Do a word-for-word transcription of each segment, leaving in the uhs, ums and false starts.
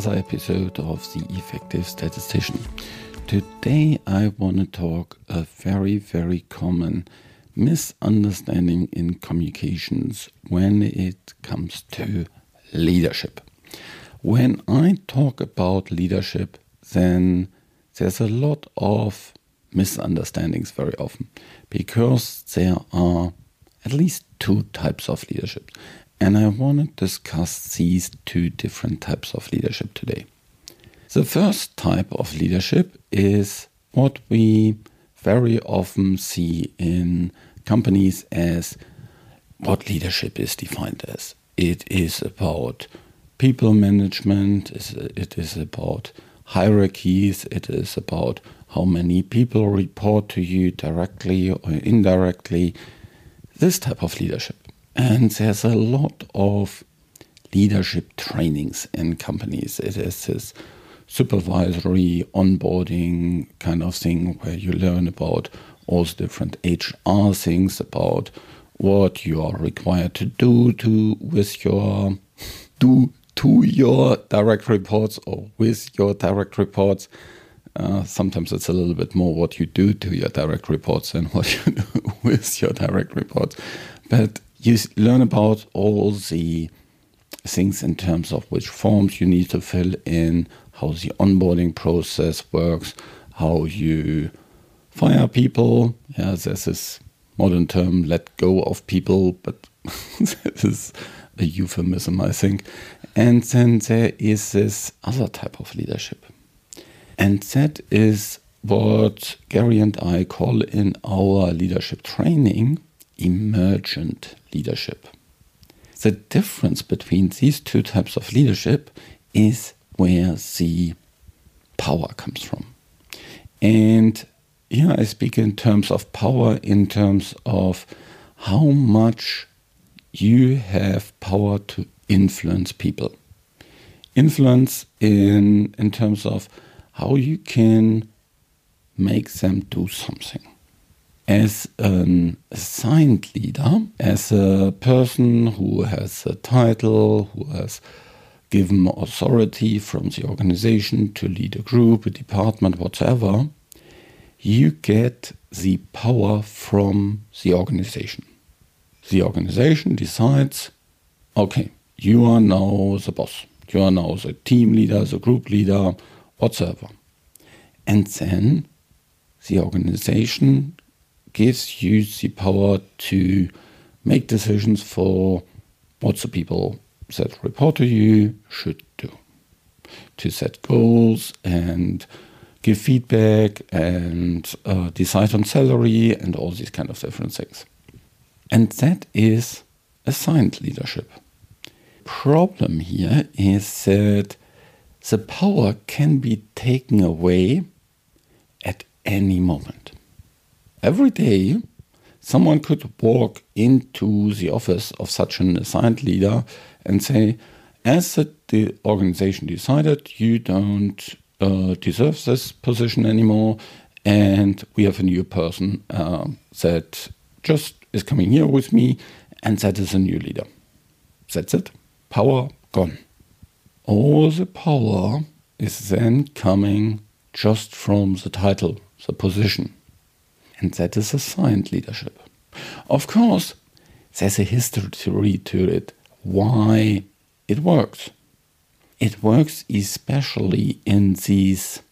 another episode of The Effective Statistician. Today I want to talk a very, very common misunderstanding in communications when it comes to leadership. When I talk about leadership, then there's a lot of misunderstandings very often, because there are at least two types of leadership. And I want to discuss these two different types of leadership today. The first type of leadership is what we very often see in companies as what leadership is defined as. It is about people management, it is about hierarchies, it is about how many people report to you directly or indirectly, this type of leadership. And there's a lot of leadership trainings in companies. It is this supervisory onboarding kind of thing where you learn about all the different H R things, about what you are required to do to with your do to your direct reports or with your direct reports. Uh, sometimes it's a little bit more what you do to your direct reports than what you do with your direct reports. But you learn about all the things in terms of which forms you need to fill in, how the onboarding process works, how you fire people. Yeah, there's this modern term, let go of people, but that is a euphemism, I think. And then there is this other type of leadership. And that is what Gary and I call in our leadership training emergent leadership. The difference between these two types of leadership is where the power comes from. And here I speak in terms of power, in terms of how much you have power to influence people. Influence in, in terms of how you can make them do something. As an assigned leader, as a person who has a title, who has given authority from the organization to lead a group, a department, whatever, you get the power from the organization. The organization decides, okay, you are now the boss. You are now the team leader, the group leader, whatsoever. And then the organization gives you the power to make decisions for what the people that report to you should do. To set goals and give feedback and uh, decide on salary and all these kind of different things. And that is assigned leadership. Problem here is that the power can be taken away at any moment. Every day, someone could walk into the office of such an assigned leader and say, as the organization decided, you don't uh, deserve this position anymore, and we have a new person uh, that just is coming here with me, and that is a new leader. That's it. Power gone. All the power is then coming just from the title, the position. And that is assigned leadership. Of course, there's a history to it, why it works. It works especially in these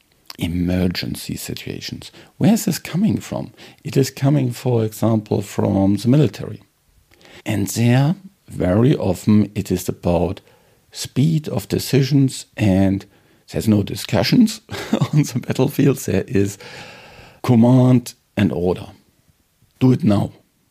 emergency situations. Where is this coming from? It is coming, for example, from the military. And there, very often, it is about speed of decisions, and there's no discussions on the battlefield. There is command and order. Do it now.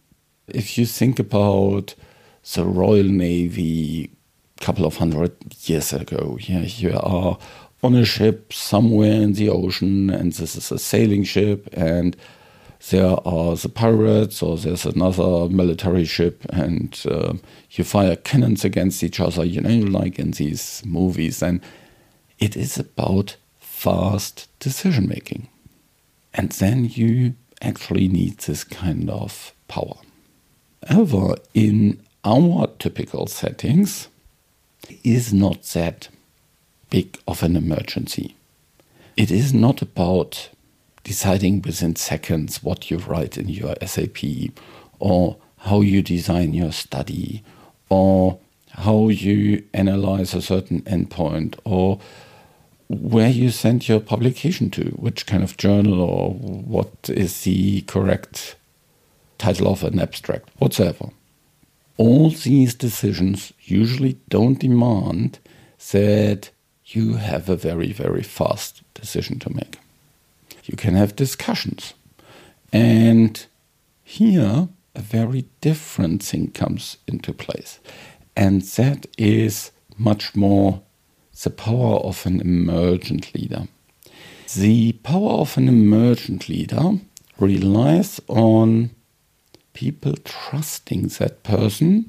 If you think about the Royal Navy a couple of hundred years ago, yeah, you are on a ship somewhere in the ocean, and this is a sailing ship, and there are the pirates, or there's another military ship, and uh, you fire cannons against each other, you know, like in these movies. And it is about fast decision making. And then you actually need this kind of power. However, in our typical settings, is not that. big of an emergency. It is not about deciding within seconds what you write in your S A P, or how you design your study, or how you analyze a certain endpoint, or where you send your publication to, which kind of journal, or what is the correct title of an abstract, whatsoever. All these decisions usually don't demand that you have a very, very fast decision to make. You can have discussions. And here, a very different thing comes into place. And that is much more the power of an emergent leader. The power of an emergent leader relies on people trusting that person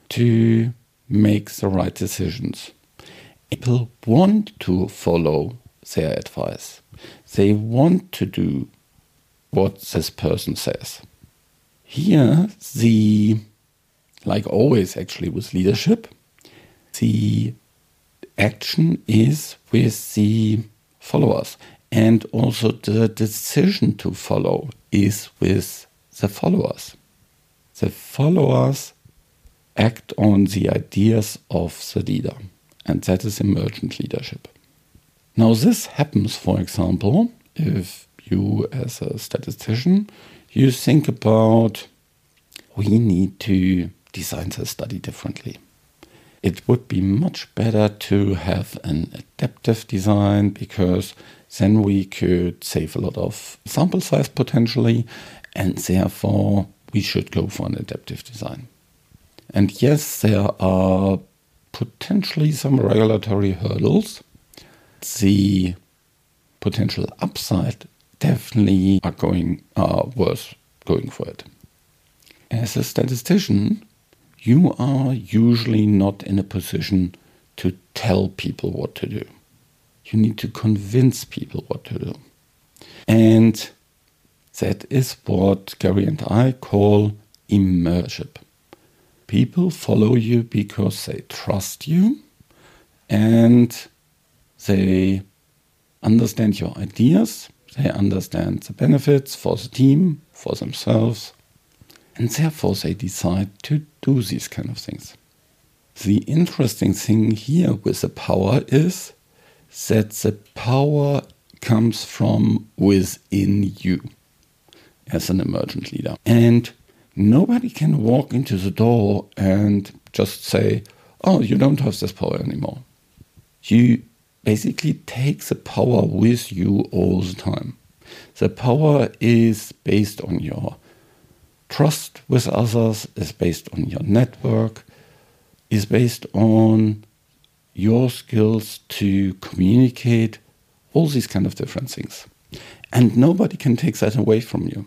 to make the right decisions. People want to follow their advice. They want to do what this person says. Here, the, like always actually with leadership, the action is with the followers. And also the decision to follow is with the followers. The followers act on the ideas of the leader. And that is emergent leadership. Now this happens, for example, if you as a statistician, you think about, we need to design the study differently. It would be much better to have an adaptive design, because then we could save a lot of sample size potentially, and therefore we should go for an adaptive design. And yes, there are potentially some regulatory hurdles. The potential upside definitely are going are worth going for it. As a statistician, you are usually not in a position to tell people what to do. You need to convince people what to do. And that is what Gary and I call immership. People follow you because they trust you and they understand your ideas, they understand the benefits for the team, for themselves, and therefore they decide to do these kind of things. The interesting thing here with the power is that the power comes from within you as an emergent leader. And nobody can walk into the door and just say, oh, you don't have this power anymore. You basically take the power with you all the time. The power is based on your trust with others, is based on your network, is based on your skills to communicate, all these kind of different things. And nobody can take that away from you.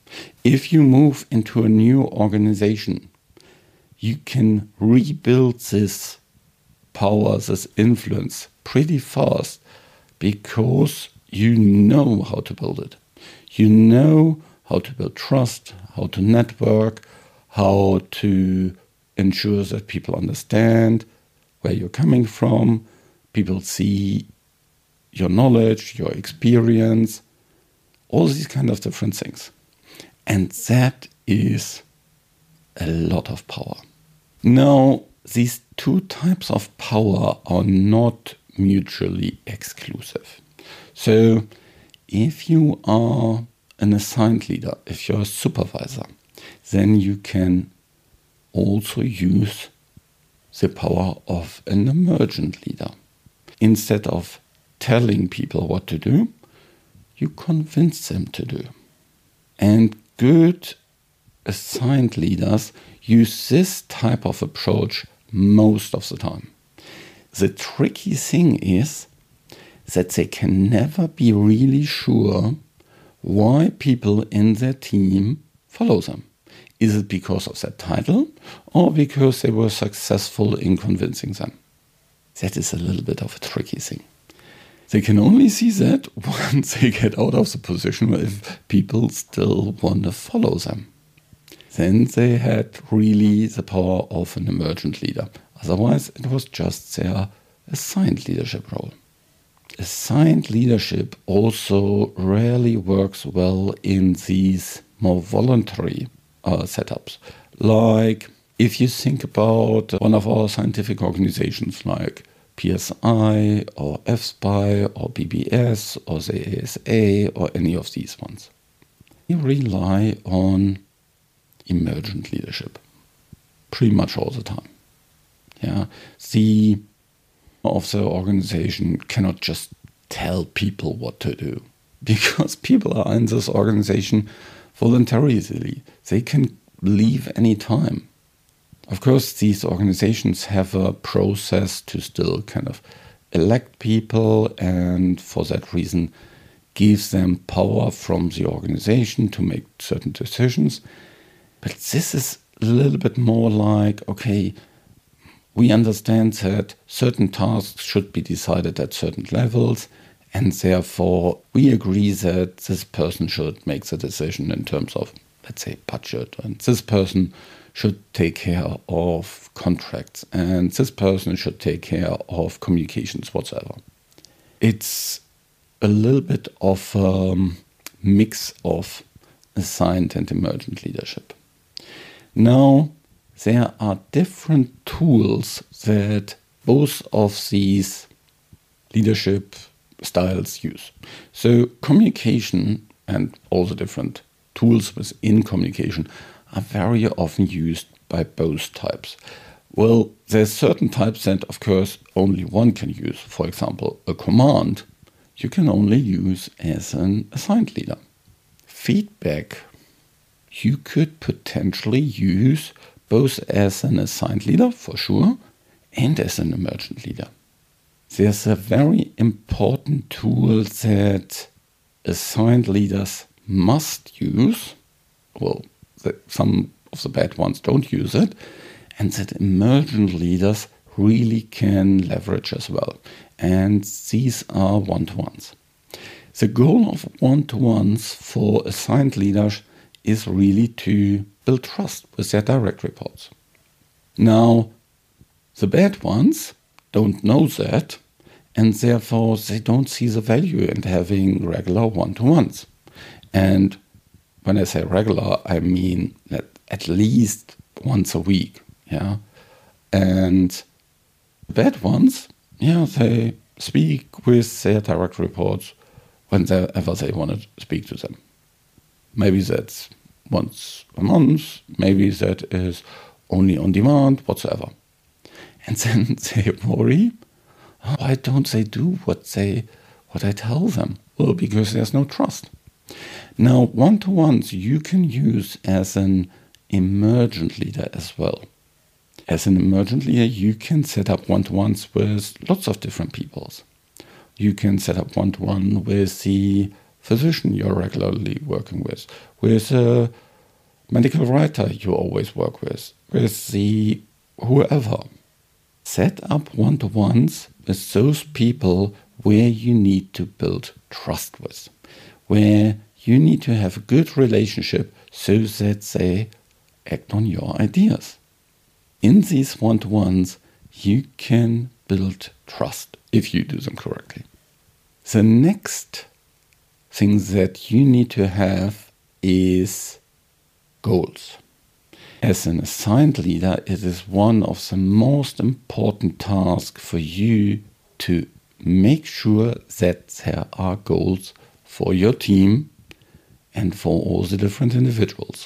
If you move into a new organization, you can rebuild this power, this influence pretty fast, because you know how to build it. You know how to build trust, how to network, how to ensure that people understand where you're coming from, people see your knowledge, your experience, all these kind of different things. And that is a lot of power. Now, these two types of power are not mutually exclusive. So if you are an assigned leader, if you're a supervisor, then you can also use the power of an emergent leader. Instead of telling people what to do, you convince them to do. And good assigned leaders use this type of approach most of the time. The tricky thing is that they can never be really sure why people in their team follow them. Is it because of their title or because they were successful in convincing them? That is a little bit of a tricky thing. They can only see that once they get out of the position if people still want to follow them. Then they had really the power of an emergent leader. Otherwise, it was just their assigned leadership role. assigned leadership also rarely works well in these more voluntary uh, setups. Like if you think about one of our scientific organizations like P S I or F S P I or B B S or the A S A or any of these ones. We rely on emergent leadership pretty much all the time. Yeah, the of the organization cannot just tell people what to do because people are in this organization voluntarily. They can leave any time. Of course, these organizations have a process to still kind of elect people and for that reason gives them power from the organization to make certain decisions. But this is a little bit more like, okay, we understand that certain tasks should be decided at certain levels, and therefore we agree that this person should make the decision in terms of, let's say, budget, and this person should take care of contracts, and this person should take care of communications whatsoever. It's a little bit of a mix of assigned and emergent leadership. Now, there are different tools that both of these leadership styles use. So communication and all the different tools within communication are very often used by both types. Well, there's certain types that, of course, only one can use. For example, a command you can only use as an assigned leader. Feedback you could potentially use both as an assigned leader, for sure, and as an emergent leader. There's a very important tool that assigned leaders must use. Well, the, some of the bad ones don't use it, and that emergent leaders really can leverage as well. And these are one-to-ones. The goal of one-to-ones for assigned leaders is really to build trust with their direct reports. Now, the bad ones don't know that, and therefore they don't see the value in having regular one-to-ones. And when I say regular, I mean that at least once a week. Yeah, and the bad ones, yeah, they speak with their direct reports whenever they want to speak to them. Maybe that's once a month, maybe that is only on demand, whatsoever. And then they worry, why don't they do what they what I tell them? Well, because there's no trust. Now, one-to-ones you can use as an emergent leader as well. As an emergent leader, you can set up one-to-ones with lots of different peoples. You can set up one-to-one with the physician you're regularly working with, with a medical writer you always work with, with the whoever. Set up one-to-ones with those people where you need to build trust with, where you need to have a good relationship so that they act on your ideas. In these one-to-ones, you can build trust if you do them correctly. The next thing that you need to have is goals. As an assigned leader, it is one of the most important tasks for you to make sure that there are goals for your team and for all the different individuals.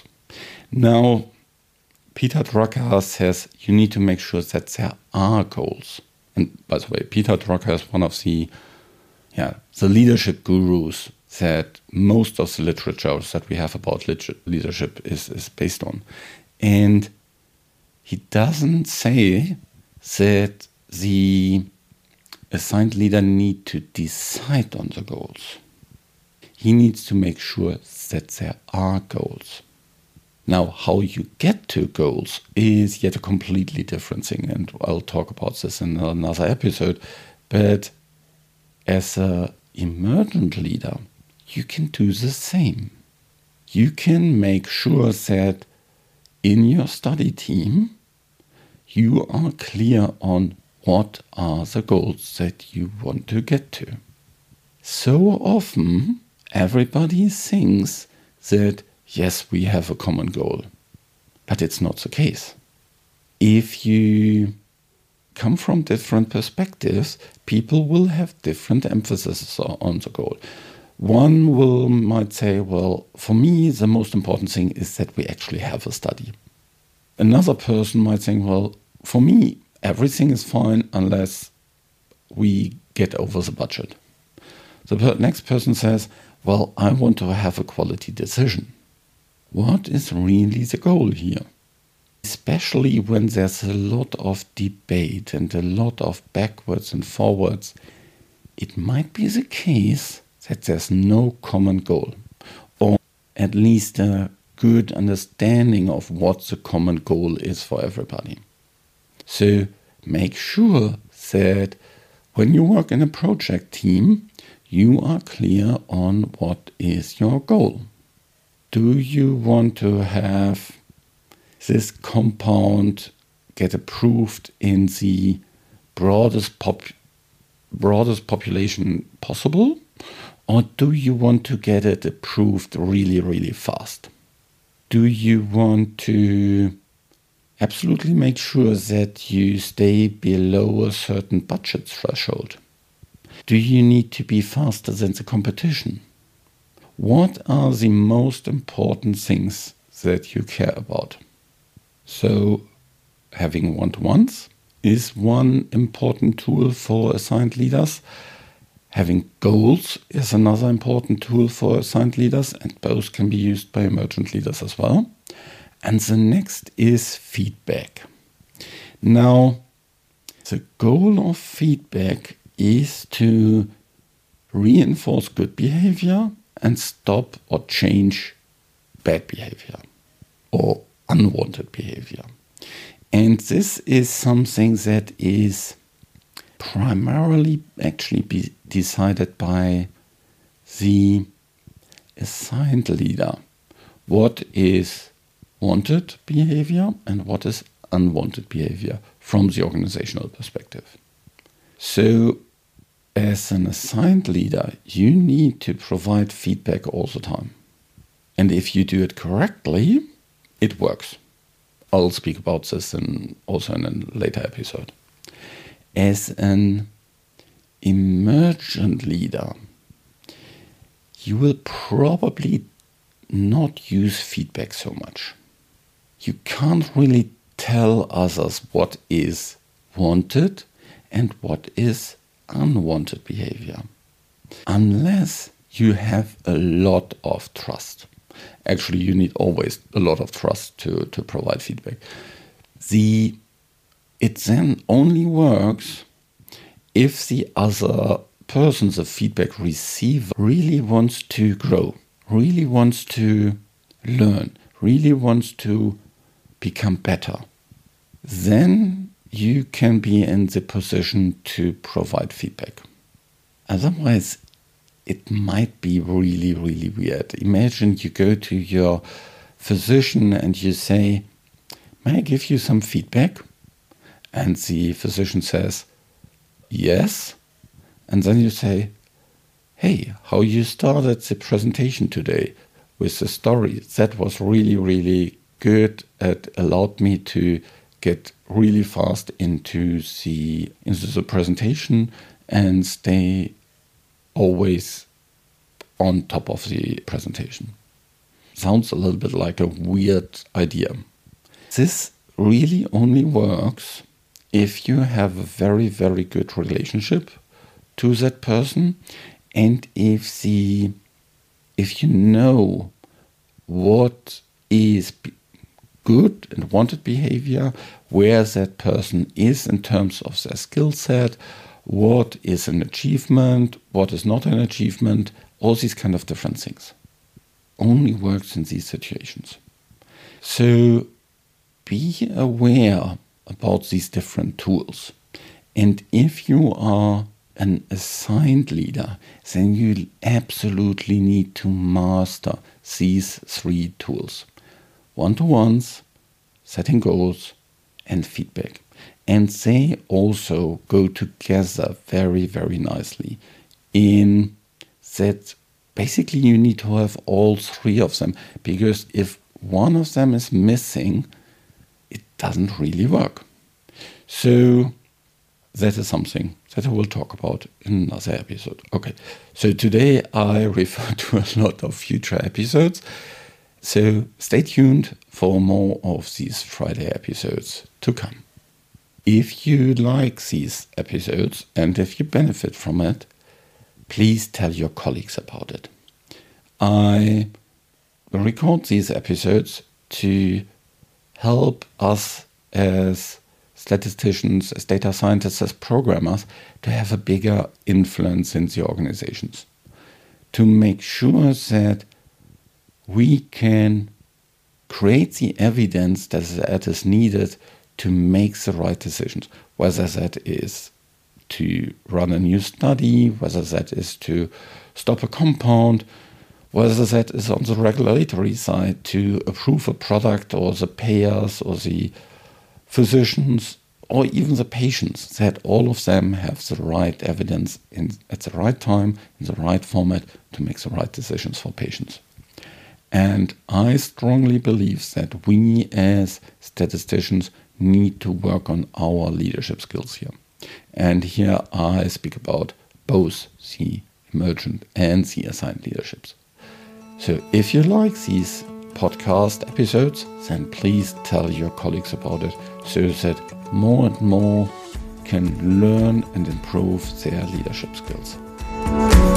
Now, Peter Drucker says you need to make sure that there are goals. And by the way, Peter Drucker is one of the, yeah, the leadership gurus that most of the literature that we have about leadership is, is based on. And he doesn't say that the assigned leader need to decide on the goals. He needs to make sure that there are goals. Now, how you get to goals is yet a completely different thing, and I'll talk about this in another episode. But as an emergent leader, you can do the same. You can make sure that in your study team, you are clear on what are the goals that you want to get to. So often, everybody thinks that, yes, we have a common goal, but it's not the case. If you come from different perspectives, people will have different emphasis on the goal. One will might say, well, for me, the most important thing is that we actually have a study. Another person might think, well, for me, everything is fine unless we get over the budget. The next person says, well, I want to have a quality decision. What is really the goal here? Especially when there's a lot of debate and a lot of backwards and forwards, it might be the case that there's no common goal, or at least a good understanding of what the common goal is for everybody. So make sure that when you work in a project team, you are clear on what is your goal. Do you want to have this compound get approved in the broadest pop, broadest population possible? Or do you want to get it approved really, really fast? Do you want to absolutely make sure that you stay below a certain budget threshold? Do you need to be faster than the competition? What are the most important things that you care about? So, having one-to-ones is one important tool for assigned leaders. Having goals is another important tool for assigned leaders, and both can be used by emergent leaders as well. And the next is feedback. Now, the goal of feedback is to reinforce good behavior and stop or change bad behavior or unwanted behavior. And this is something that is primarily actually be decided by the assigned leader. What is wanted behavior and what is unwanted behavior from the organizational perspective. So as an assigned leader, you need to provide feedback all the time. And if you do it correctly, it works. I'll speak about this in, also in a later episode. As an emergent leader, you will probably not use feedback so much. You can't really tell others what is wanted and what is unwanted behavior unless you have a lot of trust. Actually, you need always a lot of trust to, to provide feedback. The It then only works if the other person, the feedback receiver, really wants to grow, really wants to learn, really wants to become better. Then you can be in the position to provide feedback. Otherwise, it might be really, really weird. Imagine you go to your physician and you say, "May I give you some feedback?" And the physician says, "Yes." And then you say, "Hey, how you started the presentation today with the story, that was really, really good. It allowed me to get really fast into the, into the presentation and stay always on top of the presentation." Sounds a little bit like a weird idea. This really only works if you have a very, very good relationship to that person, and if the if you know what is good and wanted behavior, where that person is in terms of their skill set, what is an achievement, what is not an achievement, all these kind of different things. Only works in these situations. So be aware about these different tools. And if you are an assigned leader, then you absolutely need to master these three tools. One-to-ones, setting goals, and feedback. And they also go together very, very nicely in that basically you need to have all three of them, because if one of them is missing, it doesn't really work. So that is something that I will talk about in another episode. Okay, so today I refer to a lot of future episodes. So stay tuned for more of these Friday episodes to come. If you like these episodes and if you benefit from it, please tell your colleagues about it. I record these episodes to help us as statisticians, as data scientists, as programmers, to have a bigger influence in the organizations. To make sure that we can create the evidence that is needed to make the right decisions, whether that is to run a new study, whether that is to stop a compound, whether that is on the regulatory side to approve a product, or the payers or the physicians or even the patients, that all of them have the right evidence in, at the right time, in the right format to make the right decisions for patients. And I strongly believe that we as statisticians need to work on our leadership skills here. And here I speak about both the emergent and the assigned leaderships. So if you like these podcast episodes, then please tell your colleagues about it so that more and more can learn and improve their leadership skills.